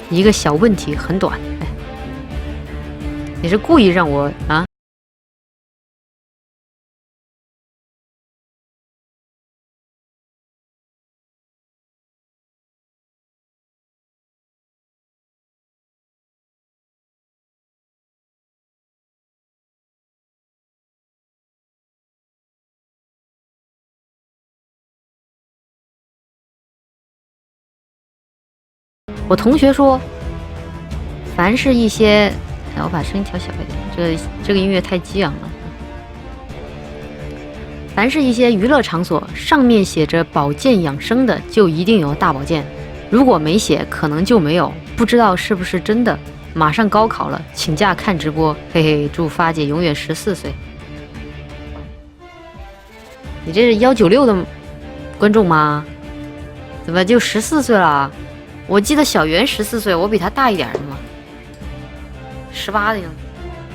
一个小问题很短，哎，你是故意让我啊？我同学说，凡是一些，我把声音调小一点，这个音乐太激昂了。凡是一些娱乐场所上面写着保健养生的，就一定有大保健；如果没写，可能就没有。不知道是不是真的？马上高考了，请假看直播，嘿嘿，祝发姐永远14岁。你这是196的观众吗？怎么就14岁了？我记得小袁14岁，我比他大一点的嘛，18的样子。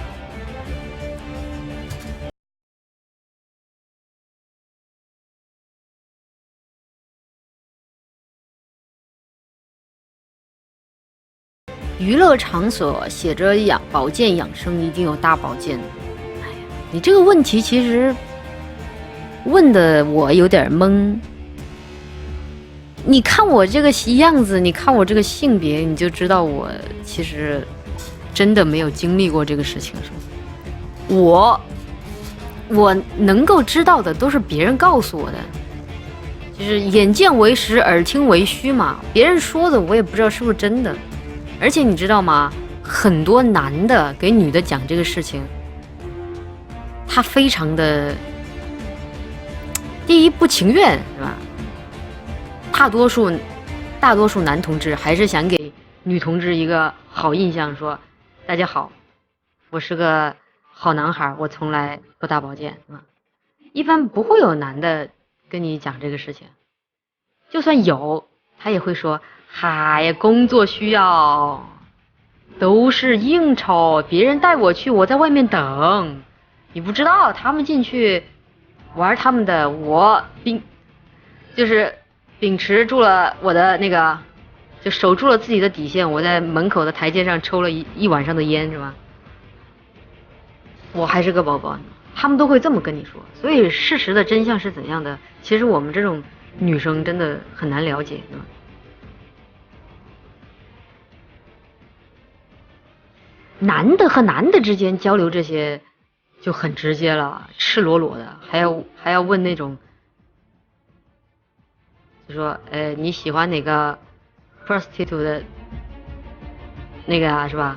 娱乐场所写着保健养生，一定有大保健。哎呀，你这个问题其实问的我有点懵。你看我这个样子，你看我这个性别，你就知道我其实真的没有经历过这个事情，是吗？我能够知道的都是别人告诉我的，就是眼见为实，耳听为虚嘛。别人说的我也不知道是不是真的。而且你知道吗？很多男的给女的讲这个事情，他非常的第一不情愿，是吧？大多数男同志还是想给女同志一个好印象，说大家好，我是个好男孩，我从来不大保健，是吧？一般不会有男的跟你讲这个事情，就算有，他也会说，嗨，工作需要，都是应酬，别人带我去，我在外面等，你不知道，他们进去玩他们的，我就是秉持住了我的那个，就守住了自己的底线，我在门口的台阶上抽了一晚上的烟，是吧？我还是个宝宝，他们都会这么跟你说。所以事实的真相是怎样的，其实我们这种女生真的很难了解，是吧？男的和男的之间交流这些就很直接了，赤裸裸的，还要问那种，就说你喜欢哪个 prostitute 的那个啊，是吧？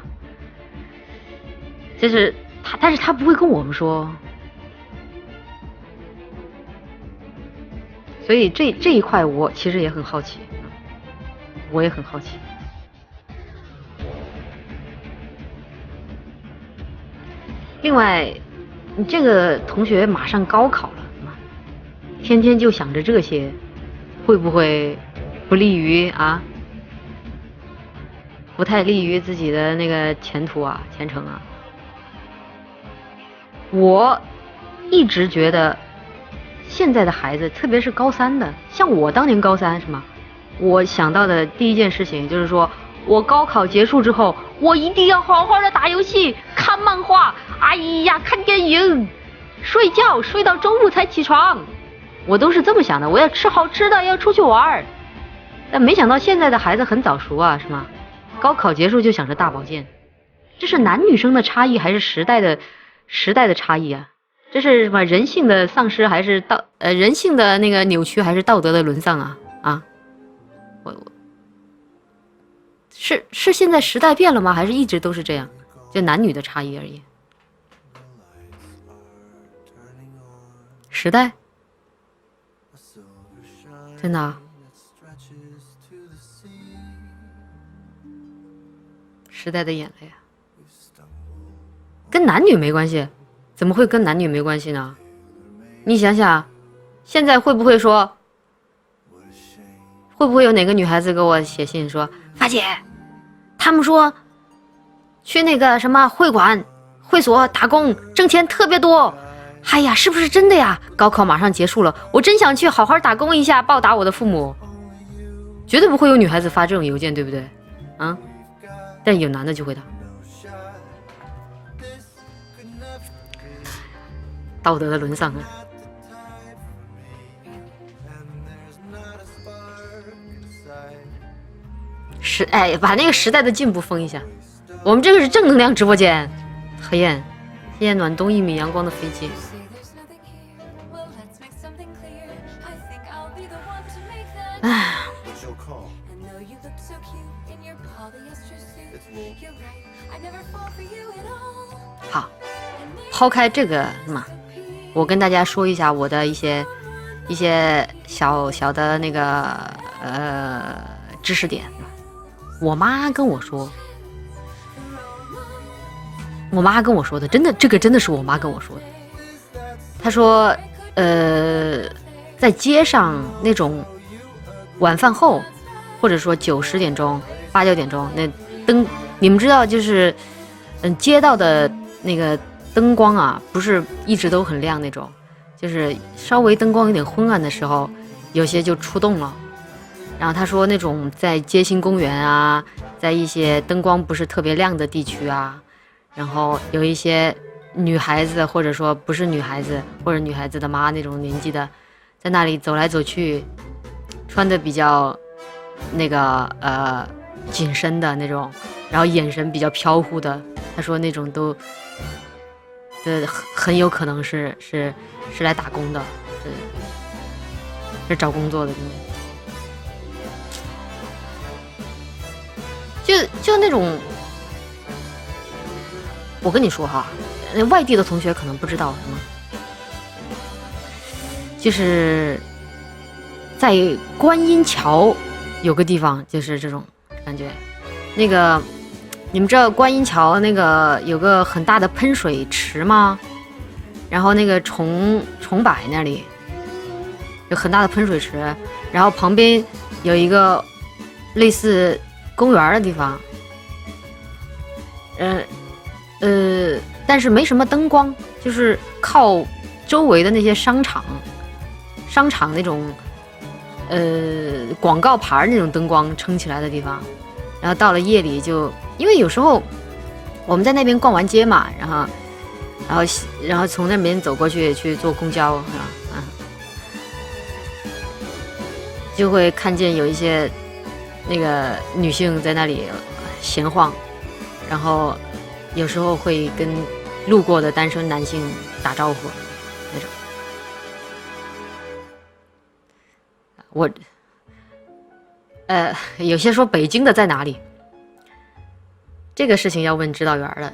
就是他，但是他不会跟我们说，所以这一块我其实也很好奇，我也很好奇。另外，你这个同学马上高考了，天天就想着这些，会不会不利于啊？不太利于自己的那个前途啊、前程啊？我一直觉得，现在的孩子，特别是高3的，像我当年高3是吗？我想到的第一件事情就是说，我高考结束之后，我一定要好好的打游戏、看漫画，哎呀，看电影，睡觉睡到中午才起床，我都是这么想的。我要吃好吃的，要出去玩。但没想到现在的孩子很早熟啊，是吗？高考结束就想着大保健，这是男女生的差异，还是时代的差异啊？这是什么人性的丧失，还是人性的那个扭曲，还是道德的沦丧啊？啊，是现在时代变了吗？还是一直都是这样？就男女的差异而已。时代，真的啊？时代的眼泪啊，跟男女没关系，怎么会跟男女没关系呢？你想想，现在会不会有哪个女孩子给我写信说，发姐，他们说去那个什么会所打工挣钱特别多，哎呀，是不是真的呀？高考马上结束了，我真想去好好打工一下，报答我的父母。绝对不会有女孩子发这种邮件，对不对？啊， 但有男的就会打。道德的沦丧啊！把那个时代的进步封一下。我们这个是正能量直播间。黑燕，谢谢暖冬1米阳光的飞机。唉，好，抛开这个嘛，我跟大家说一下我的一些小小的那个知识点。我妈跟我说的，真的，这个真的是我妈跟我说的。她说，在街上那种晚饭后，或者说9、10点钟、8、9点钟，那灯，你们知道，就是街道的那个灯光啊，不是一直都很亮那种，就是稍微灯光有点昏暗的时候，有些就出动了。然后他说那种在街心公园啊，在一些灯光不是特别亮的地区啊，然后有一些女孩子，或者说不是女孩子，或者女孩子的妈那种年纪的，在那里走来走去，穿的比较那个紧身的那种，然后眼神比较飘忽的，他说那种都很有可能是来打工的，是找工作的。就那种，我跟你说哈，外地的同学可能不知道什么，就是在观音桥有个地方，就是这种感觉。那个你们知道观音桥那个有个很大的喷水池吗？然后那个崇柏那里有很大的喷水池，然后旁边有一个类似公园的地方，但是没什么灯光，就是靠周围的那些商场那种广告牌那种灯光撑起来的地方。然后到了夜里就，因为有时候我们在那边逛完街嘛，然后从那边走过去坐公交是吧？就会看见有一些那个女性在那里闲晃，然后有时候会跟路过的单身男性打招呼那种。有些说北京的在哪里？这个事情要问指导员了。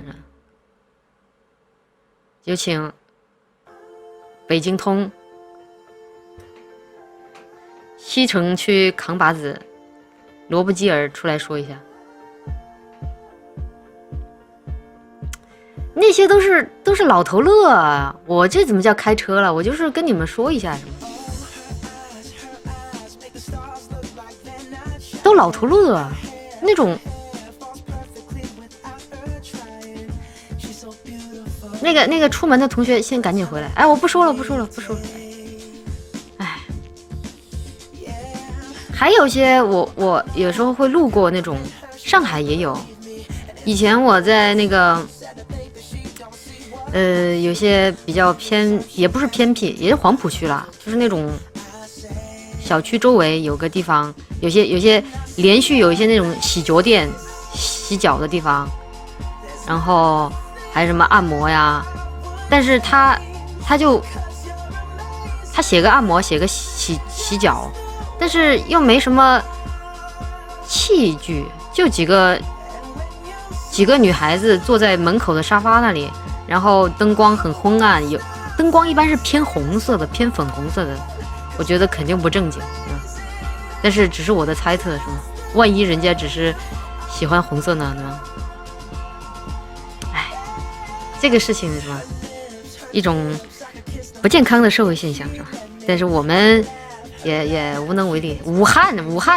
有请北京通西城区扛把子罗布基尔出来说一下。那些都是老头乐啊，我这怎么叫开车了？我就是跟你们说一下什么，都老头乐啊，那种那个出门的同学先赶紧回来。哎，我不说了。哎，还有些我有时候会路过那种，上海也有。以前我在那个有些比较偏，也不是偏僻，也是黄浦区啦，就是那种小区周围有个地方，有些连续有一些那种洗脚店、洗脚的地方，然后还有什么按摩呀，但是他写个按摩，写个洗脚，但是又没什么器具，就几个女孩子坐在门口的沙发那里，然后灯光很昏暗，有灯光一般是偏红色的、偏粉红色的，我觉得肯定不正经。但是只是我的猜测，是吗？万一人家只是喜欢红色呢？对吧？哎，这个事情是吧？一种不健康的社会现象是吧？但是我们也无能为力。武汉，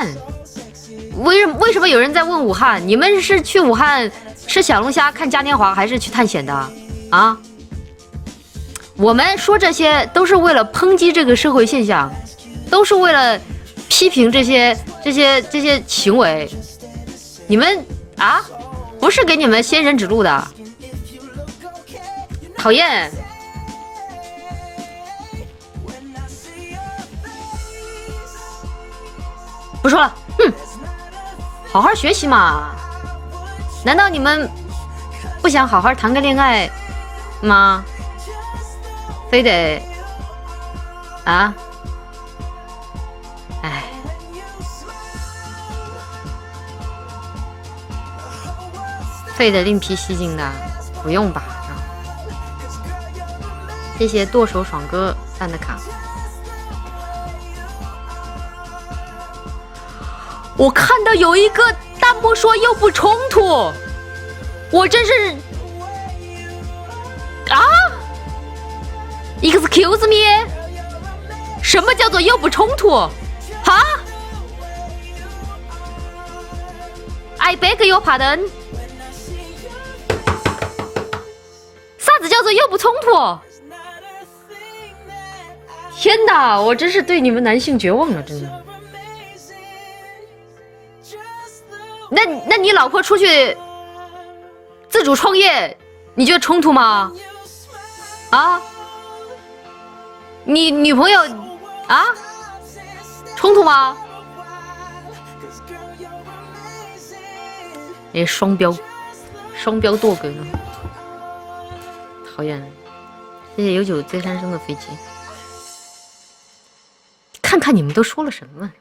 为什么有人在问武汉？你们是去武汉吃小龙虾、看嘉年华，还是去探险的啊？我们说这些都是为了抨击这个社会现象，都是为了批评这些行为。你们啊， 不是给你们仙人指路的，讨厌。不说了，好好学习嘛。难道你们不想好好谈个恋爱吗？非得啊？哎，非得另辟蹊径的，不用吧？谢谢剁手爽哥办的卡。我看到有一个弹幕说又不冲突，我真是啊 ！Excuse me， 什么叫做又不冲突？啊 ？I beg your pardon。啥子叫做又不冲突？天哪，我真是对你们男性绝望了，真的。那你老婆出去自主创业，你觉得冲突吗？啊？你女朋友啊？冲突吗？哎，双标剁梗了，讨厌了！谢谢有酒醉三生的飞机，看看你们都说了什么。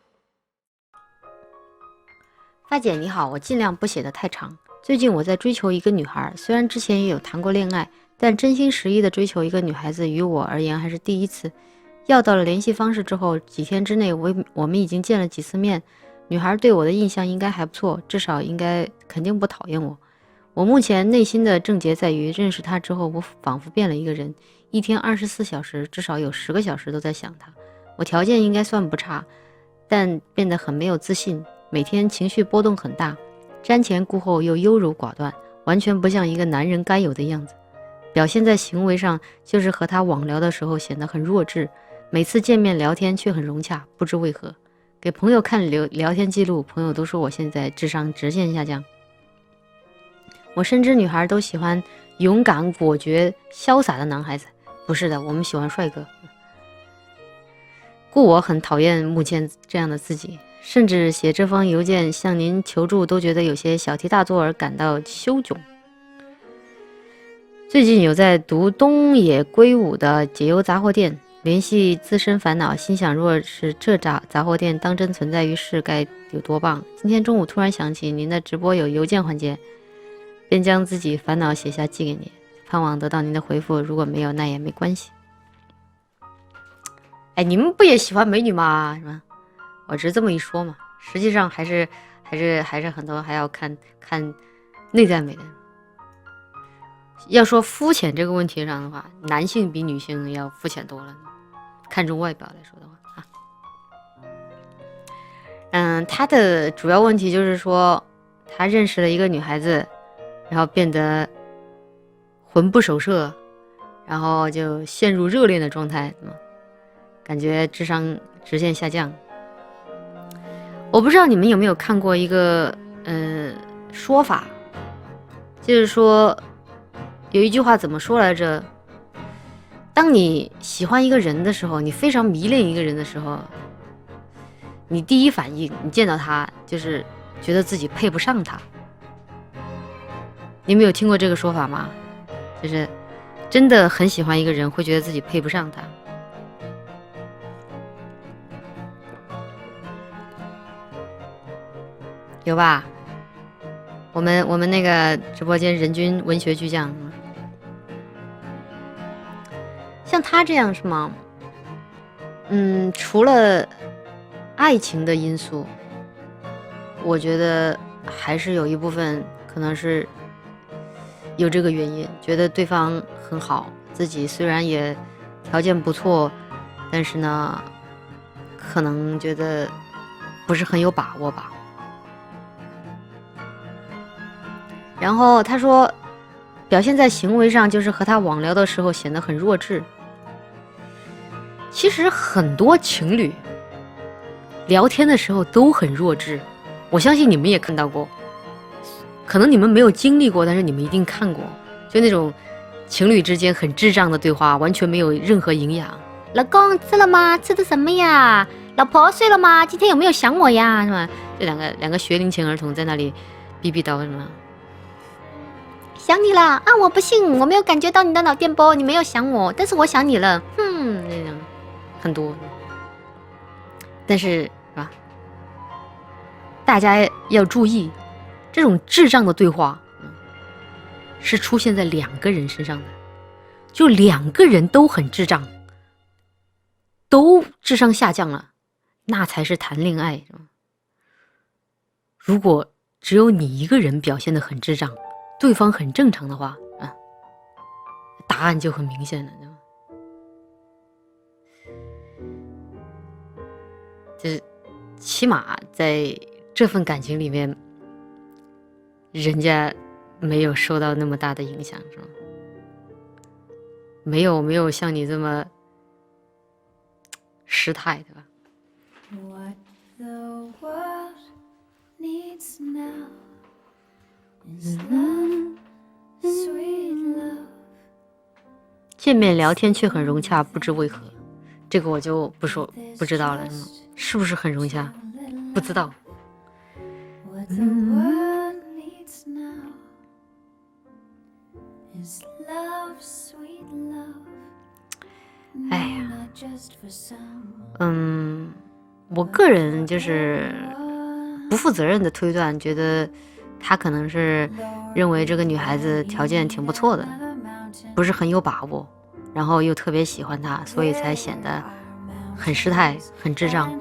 发姐你好，我尽量不写得太长。最近我在追求一个女孩，虽然之前也有谈过恋爱，但真心实意的追求一个女孩子于我而言还是第一次。要到了联系方式之后，几天之内我们已经见了几次面，女孩对我的印象应该还不错，至少肯定不讨厌我。我目前内心的症结在于，认识她之后，我仿佛变了一个人，一天24小时至少有10个小时都在想她。我条件应该算不差，但变得很没有自信。每天情绪波动很大，瞻前顾后又优柔寡断，完全不像一个男人该有的样子。表现在行为上，就是和他网聊的时候显得很弱智，每次见面聊天却很融洽，不知为何。给朋友看聊天记录，朋友都说我现在智商直线下降。我深知女孩都喜欢勇敢、果决、潇洒的男孩子，不是的，我们喜欢帅哥。故我很讨厌目前这样的自己。甚至写这封邮件向您求助都觉得有些小题大做而感到羞窘。最近有在读东野圭吾的解忧杂货店，联系自身烦恼，心想若是这杂货店当真存在于世该有多棒。今天中午突然想起您的直播有邮件环节，便将自己烦恼写下寄给您，盼望得到您的回复，如果没有那也没关系。哎，你们不也喜欢美女吗？是吧？我只是这么一说嘛，实际上还是很多还要看内在美的。要说肤浅这个问题上的话，男性比女性要肤浅多了。看重外表来说的话啊，他的主要问题就是说，他认识了一个女孩子，然后变得魂不守舍，然后就陷入热恋的状态，感觉智商直线下降。我不知道你们有没有看过一个说法，就是说有一句话怎么说来着？当你喜欢一个人的时候，你非常迷恋一个人的时候，你第一反应，你见到他就是觉得自己配不上他。你们有听过这个说法吗？就是真的很喜欢一个人，会觉得自己配不上他。有吧？我们那个直播间人均文学巨匠，像他这样是吗？除了爱情的因素，我觉得还是有一部分可能是有这个原因，觉得对方很好，自己虽然也条件不错，但是呢，可能觉得不是很有把握吧。然后他说，表现在行为上就是和他网聊的时候显得很弱智。其实很多情侣聊天的时候都很弱智，我相信你们也看到过， 可能你们没有经历过，但是你们一定看过，就那种情侣之间很智障的对话，完全没有任何营养。老公吃了吗？吃的什么呀？老婆睡了吗？今天有没有想我呀？是吧？这两个学龄前儿童在那里逼逼叨什么？想你了啊！我不信，我没有感觉到你的脑电波，你没有想我，但是我想你了。那种很多，但是是吧？大家要注意，这种智障的对话，是出现在两个人身上的，就两个人都很智障，都智商下降了，那才是谈恋爱。如果只有你一个人表现得很智障，对方很正常的话，答案就很明显了，就是起码在这份感情里面，人家没有受到那么大的影响，是吗？没有像你这么失态，对吧？What the world needs now is love, sweet love. 见面聊天却很融洽，不知为何，这个我就不知道了，是不是很融洽？不知道。哎呀，我个人就是不负责任的推断，觉得他可能是认为这个女孩子条件挺不错的，不是很有把握，然后又特别喜欢她，所以才显得很失态、很智障。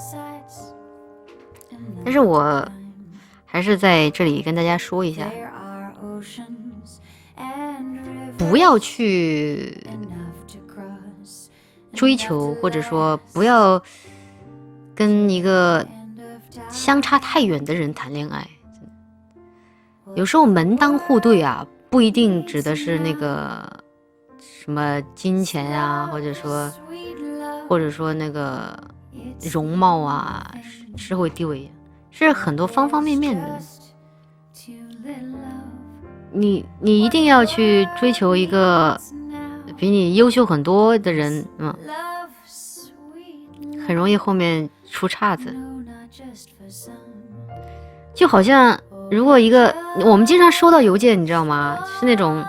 但是我还是在这里跟大家说一下，不要去追求，或者说不要跟一个相差太远的人谈恋爱。有时候门当户对啊，不一定指的是那个什么金钱啊，或者说那个容貌啊，社会地位，是很多方方面面的。你一定要去追求一个比你优秀很多的人，很容易后面出岔子。就好像如果我们经常收到邮件，你知道吗？是那种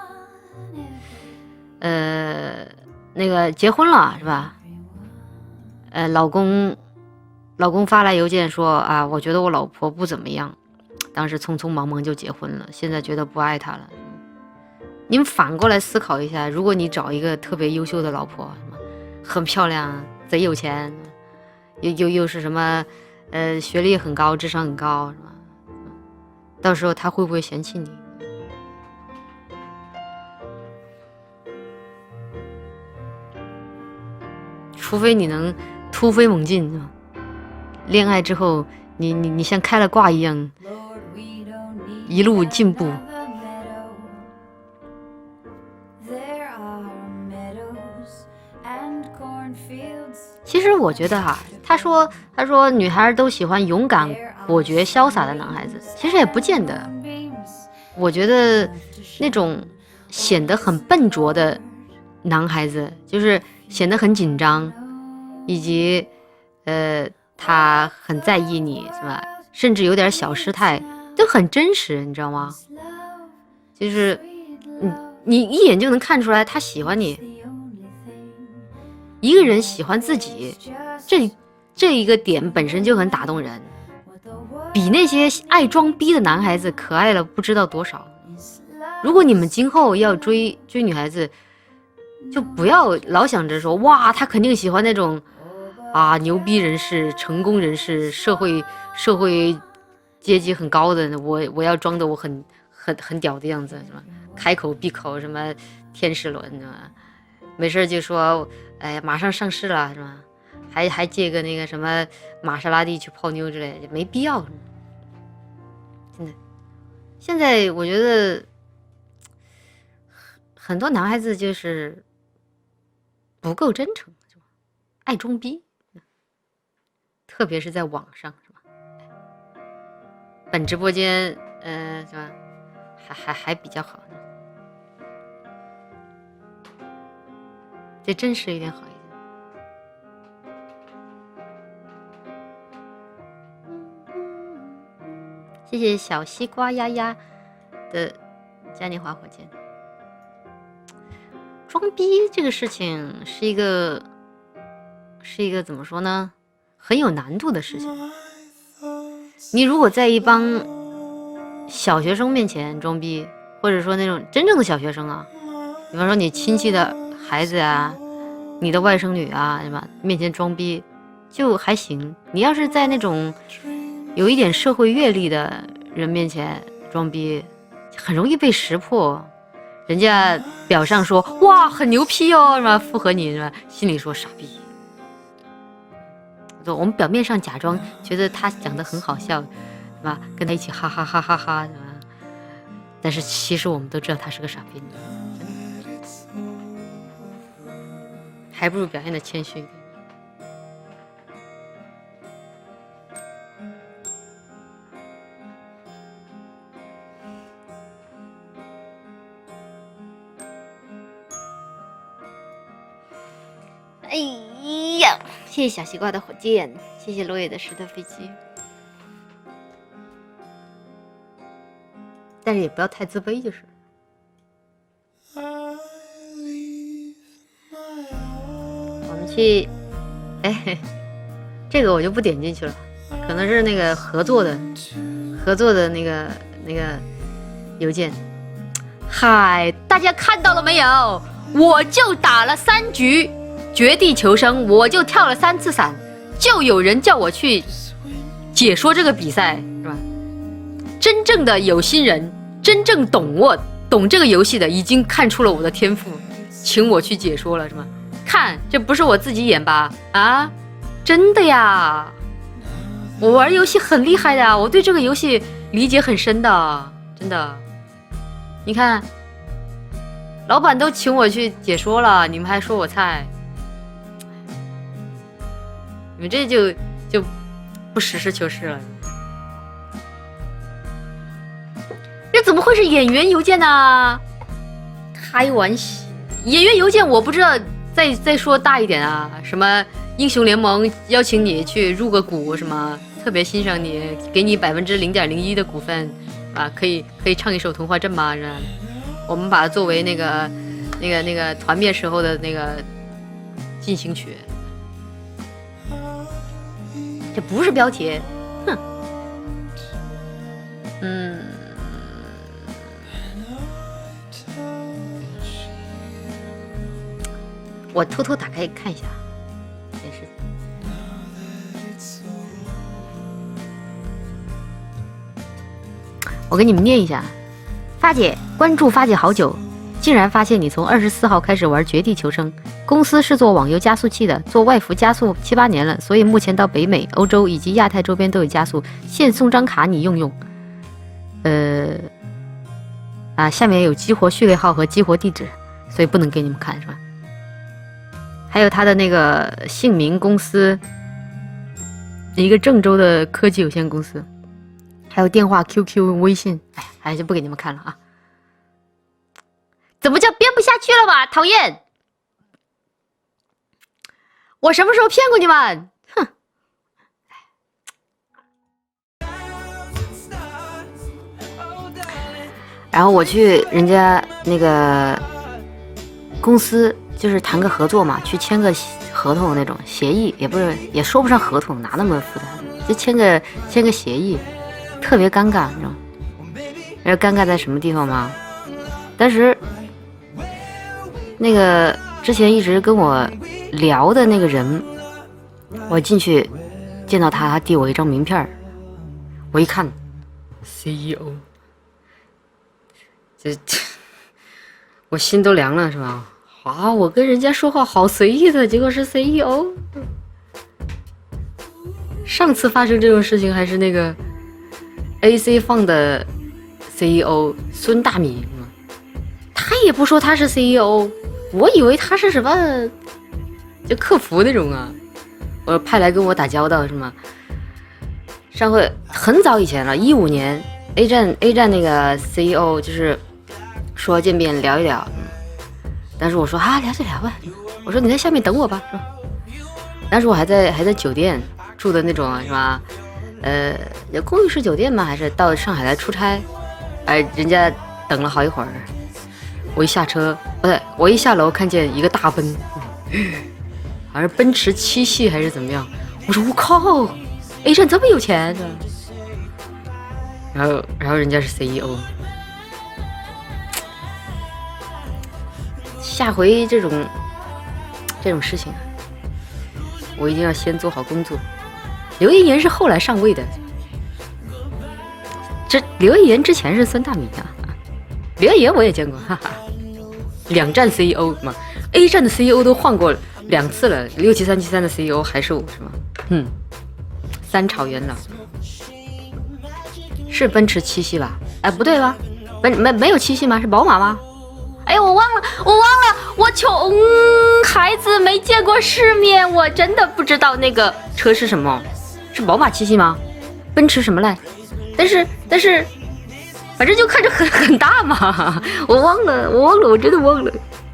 那个结婚了是吧？老公发来邮件说啊，我觉得我老婆不怎么样，当时匆匆忙忙就结婚了，现在觉得不爱她了。你们反过来思考一下，如果你找一个特别优秀的老婆，很漂亮，贼有钱，又是什么学历很高，智商很高，是吧？到时候他会不会嫌弃你？除非你能突飞猛进，恋爱之后你像开了挂一样，一路进步。其实我觉得他说女孩都喜欢勇敢、果决、潇洒的男孩子，其实也不见得。我觉得那种显得很笨拙的男孩子，就是显得很紧张，以及他很在意你，是吧？甚至有点小失态，都很真实，你知道吗？就是你一眼就能看出来他喜欢你。一个人喜欢自己，这一个点本身就很打动人，比那些爱装逼的男孩子可爱了不知道多少。如果你们今后要追女孩子，就不要老想着说哇，他肯定喜欢那种牛逼人士、成功人士、社会阶级很高的，我要装的我很屌的样子，是吧？开口闭口什么天使轮，是吧？没事就说哎呀马上上市了，是吧？还借个那个什么玛莎拉蒂去泡妞之类的，没必要。真的，现在我觉得很多男孩子就是不够真诚，是吧？爱装逼，特别是在网上，是吧？本直播间是吧？还比较好呢，这真实一点好一点。谢谢小西瓜丫丫的嘉年华火箭。装逼这个事情是一个怎么说呢，很有难度的事情。你如果在一帮小学生面前装逼，或者说那种真正的小学生啊，比方说你亲戚的孩子啊，你的外甥女啊，对吧？面前装逼就还行。你要是在那种有一点社会阅历的人面前装逼，很容易被识破。人家表上说哇很牛批哦，是吧？附和你，是吧？心里说傻逼。我们表面上假装觉得他讲得很好笑，是吧？跟他一起哈哈哈哈哈，是吧？但是其实我们都知道他是个傻逼，还不如表现的谦虚一点。哎呀，谢谢小西瓜的火箭，谢谢落叶的石头飞机。但是也不要太自卑，就是。我们去，哎，这个我就不点进去了，可能是那个合作的那个邮件。嗨，大家看到了没有？我就打了3局绝地求生，我就跳了3次伞，就有人叫我去解说这个比赛，是吧？真正的有心人，真正懂这个游戏的，已经看出了我的天赋，请我去解说了，是吗？看，这不是我自己演吧？啊，真的呀！我玩游戏很厉害的，我对这个游戏理解很深的，真的。你看，老板都请我去解说了，你们还说我菜，你们这就不实事求是了。这怎么会是演员邮件呢？开玩笑，演员邮件我不知道，再说大一点啊，什么英雄联盟邀请你去入个股，什么特别欣赏你，给你0.01%的股份啊，可以唱一首童话镇吗？是吧？我们把它作为那个团灭时候的那个进行曲，这不是标题，哼，我偷偷打开看一下，没事。我给你们念一下，发姐关注发姐好久，竟然发现你从24号开始玩绝地求生。公司是做网游加速器的，做外服加速7、8年了，所以目前到北美、欧洲以及亚太周边都有加速。现送张卡你用用。下面有激活序列号和激活地址，所以不能给你们看，是吧？还有他的那个姓名公司，一个郑州的科技有限公司，还有电话、QQ、微信，哎，还是不给你们看了啊！怎么叫编不下去了吧？讨厌！我什么时候骗过你们？哼！然后我去人家那个公司。就是谈个合作嘛，去签个合同那种协议，也说不上合同，哪那么复杂，就签个协议，特别尴尬，你知道吗？然后尴尬在什么地方吗？当时那个之前一直跟我聊的那个人，我进去见到他递我一张名片，我一看 CEO， 这我心都凉了，是吧？啊！我跟人家说话好随意的，结果是 CEO。上次发生这种事情还是那个 AC 放的 CEO 孙大米，他也不说他是 CEO， 我以为他是什么就客服那种啊，我派来跟我打交道是吗？上回很早以前了，15年 A 站那个 CEO 就是说见面聊一聊，但是我说聊就聊吧，我说你在下面等我吧，是吧？当时我还在酒店住的那种是吧？公寓式酒店吗？还是到上海来出差？人家等了好一会儿，我一下车不对，我一下楼看见一个大奔，好像是奔驰7系还是怎么样？我说我靠 ，A 站这么有钱的。然后人家是 CEO， 下回这种事情，我一定要先做好工作。刘一言是后来上位的，这刘一言之前是孙大米啊，刘一言我也见过，哈哈。2站 CEO 嘛 ，A 站的 CEO 都换过2次了，67373的 CEO 还是我是吗？3朝元老。是奔驰7系吧？不对吧？没有7系吗？是宝马吗？哎呀，我忘了，我穷孩子没见过世面，我真的不知道那个车是什么，是宝马7系吗？奔驰什么来？但是，反正就看着很大嘛，我忘了，我真的忘了。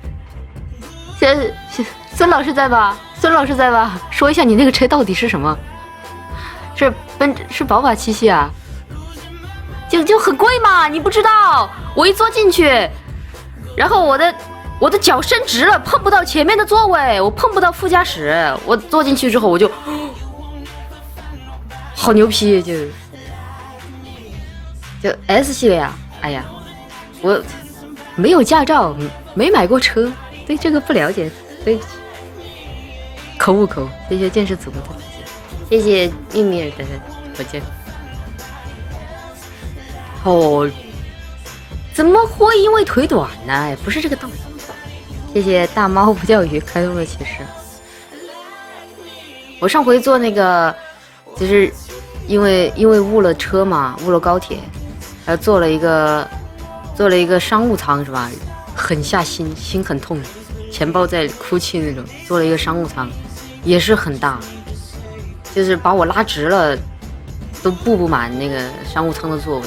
孙老师在吧？说一下你那个车到底是什么？是宝马7系啊？就很贵嘛，你不知道？我一坐进去，然后我的脚伸直了，碰不到前面的座位，我碰不到副驾驶。我坐进去之后，我就好牛批，就 S 系列啊！哎呀，我没有驾照，没买过车，对这个不了解，对不起，口误。谢谢见识组的火箭，谢谢秘密尔的火箭。怎么会因为腿短呢？不是这个道理。谢谢大猫不钓鱼开通的启示。我上回坐那个，就是因为误了车嘛，误了高铁，坐了一个商务舱是吧？很下心，心很痛，钱包在哭泣那种。坐了一个商务舱，也是很大，就是把我拉直了，都布不满那个商务舱的座位。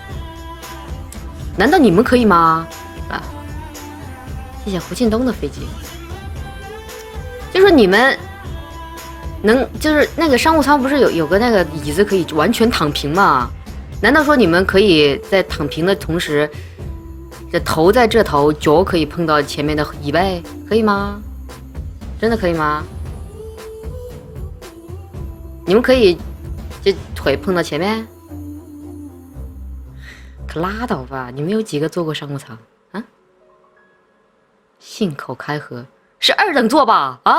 难道你们可以吗？谢谢胡庆东的飞机。就说你们就是那个商务舱不是有个那个椅子可以完全躺平吗？难道说你们可以在躺平的同时，这头在这头，脚可以碰到前面的椅背，可以吗？真的可以吗？你们可以这腿碰到前面？可拉倒吧！你们有几个坐过商务舱啊？信口开河，是2等座吧？啊！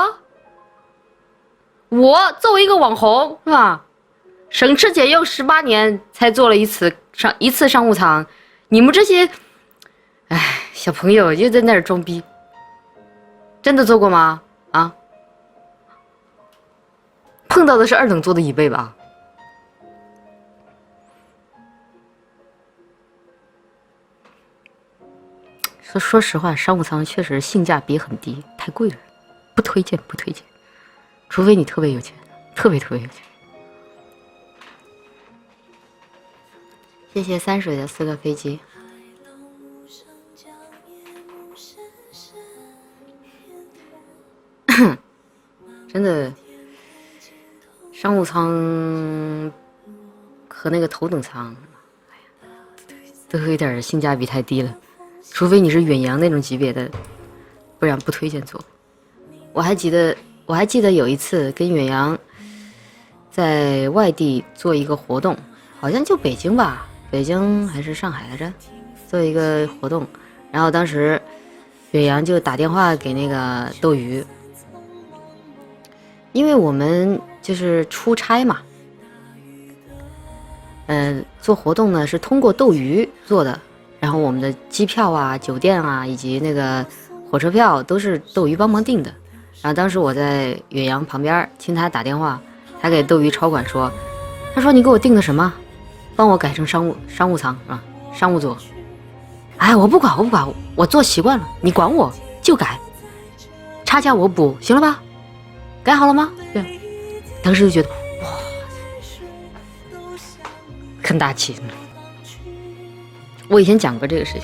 我作为一个网红是吧？省吃俭用18年才坐了一次商务舱，你们这些，小朋友又在那儿装逼，真的坐过吗？啊？碰到的是2等座的椅背吧？说实话，商务舱确实性价比很低，太贵了，不推荐，除非你特别有钱，特别有钱。谢谢三水的4个飞机。真的，商务舱和那个头等舱，都有点性价比太低了。除非你是远洋那种级别的，不然不推荐坐。我还记得有一次跟远洋在外地做一个活动，好像就北京吧，北京还是上海来着，做一个活动。然后当时远洋就打电话给那个斗鱼，因为我们就是出差嘛，做活动呢是通过斗鱼做的。然后我们的机票啊、酒店啊，以及那个火车票都是斗鱼帮忙订的。然后当时我在远洋旁边听他打电话，他给斗鱼超管说，他说你给我订的什么？帮我改成商务舱是吧？商务座。我不管，我坐习惯了，你管我就改，差价我补，行了吧？改好了吗？对，当时就觉得哇，很大气。 我以前讲过这个事情。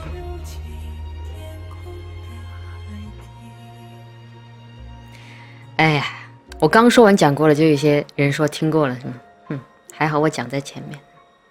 哎呀，我刚说完讲过了，就有些人说听过了，是吗？还好我讲在前面。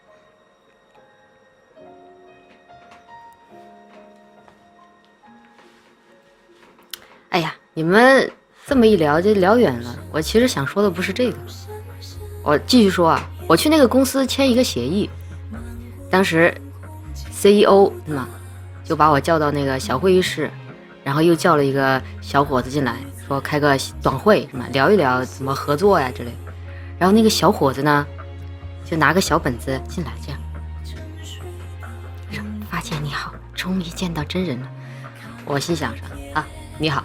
哎呀，你们这么一聊就聊远了。我其实想说的不是这个，我继续说啊。我去那个公司签一个协议，当时 CEO 嘛就把我叫到那个小会议室，然后又叫了一个小伙子进来，说开个短会是吗？聊一聊怎么合作呀之类的。然后那个小伙子呢，就拿个小本子进来，这样说：“发姐你好，终于见到真人了。”我心想说：“啊，你好。”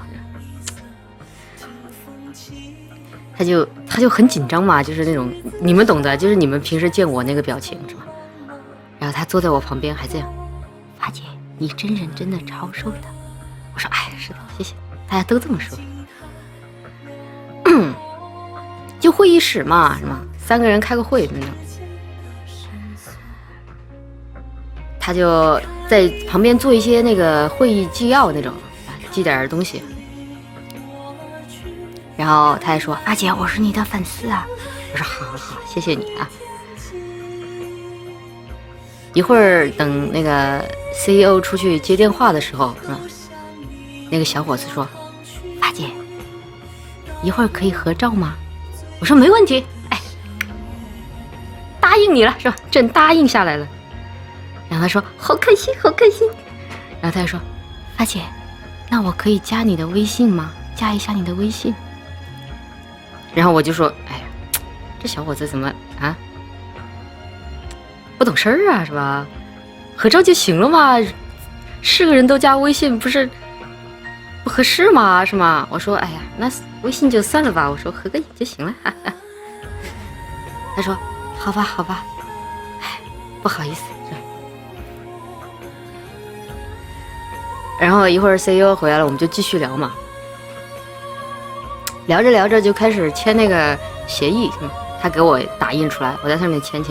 他就很紧张嘛，就是那种你们懂的，就是你们平时见我那个表情是吧？然后他坐在我旁边还这样：“发姐，你真人真的超瘦的。”我说：“哎，是的，谢谢。”大家都这么说。就会议室嘛，是吗？3个人开个会那种。他就在旁边做一些那个会议纪要那种，记点东西。然后他还说：“发姐，我是你的粉丝啊。”我说：“好好好，谢谢你啊。”一会儿等那个 CEO 出去接电话的时候，是吧？那个小伙子说：“发姐，一会儿可以合照吗？”我说：“没问题。”哎，答应你了是吧？真答应下来了。然后他说：“好开心，好开心。”然后他就说：“发姐，那我可以加你的微信吗？加一下你的微信。”然后我就说：“哎呀，这小伙子怎么啊，不懂事儿啊，是吧？合照就行了嘛，是个人都加微信，不是不合适吗？是吗？”我说：“哎呀，那微信就算了吧。”我说：“合个影就行了。”他说：“好吧，好吧，哎，不好意思。”然后一会儿 CEO 回来了，我们就继续聊嘛。聊着聊着就开始签那个协议，他给我打印出来，我在上面签。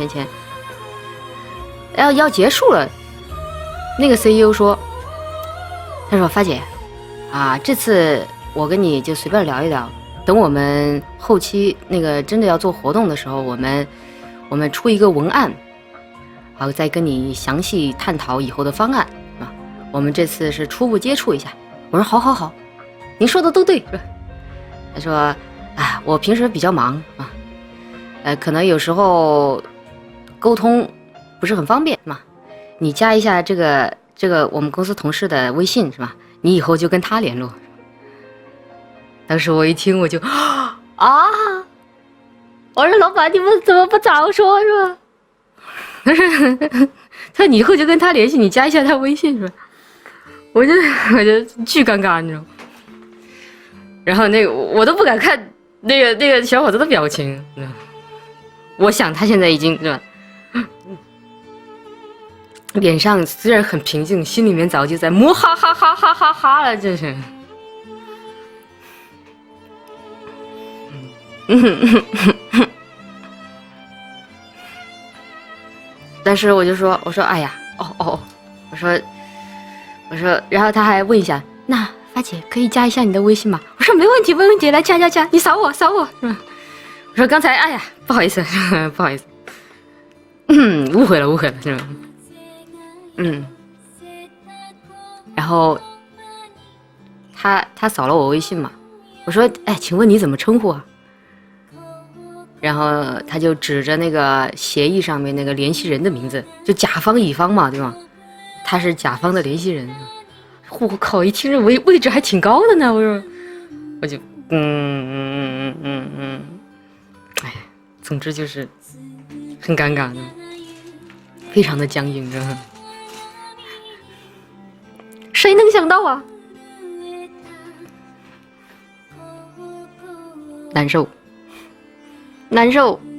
要结束了，那个 CEO 说：“他说发姐啊，这次我跟你就随便聊一聊，等我们后期那个真的要做活动的时候，我们出一个文案，然后再跟你详细探讨以后的方案啊。我们这次是初步接触一下。”我说：“好好好，您说的都对。”是吧？他说：“啊，我平时比较忙啊，可能有时候沟通不是很方便嘛。你加一下这个我们公司同事的微信是吧？你以后就跟他联络。”当时我一听我就啊，我说：“老板，你们怎么不早说是吧？”他说：“你以后就跟他联系，你加一下他微信是吧？”我就巨尴尬，你知道吗？然后那个我都不敢看那个小伙子的表情，我想他现在已经是吧，脸上虽然很平静，心里面早就在摸哈哈哈哈哈哈了，这是。但是我说哎呀，我说，然后他还问一下，那发姐可以加一下你的微信吗？我说没问题，来加，你扫我是吧？我说刚才哎呀，不好意思，不好意思，误会了是吧？然后他扫了我微信嘛，我说：“哎，请问你怎么称呼啊？”然后他就指着那个协议上面那个联系人的名字，就甲方乙方嘛，对吗？他是甲方的联系人。我靠，一听这位置还挺高的呢，我就哎，总之就是很尴尬的，非常的僵硬，谁能想到啊？难受。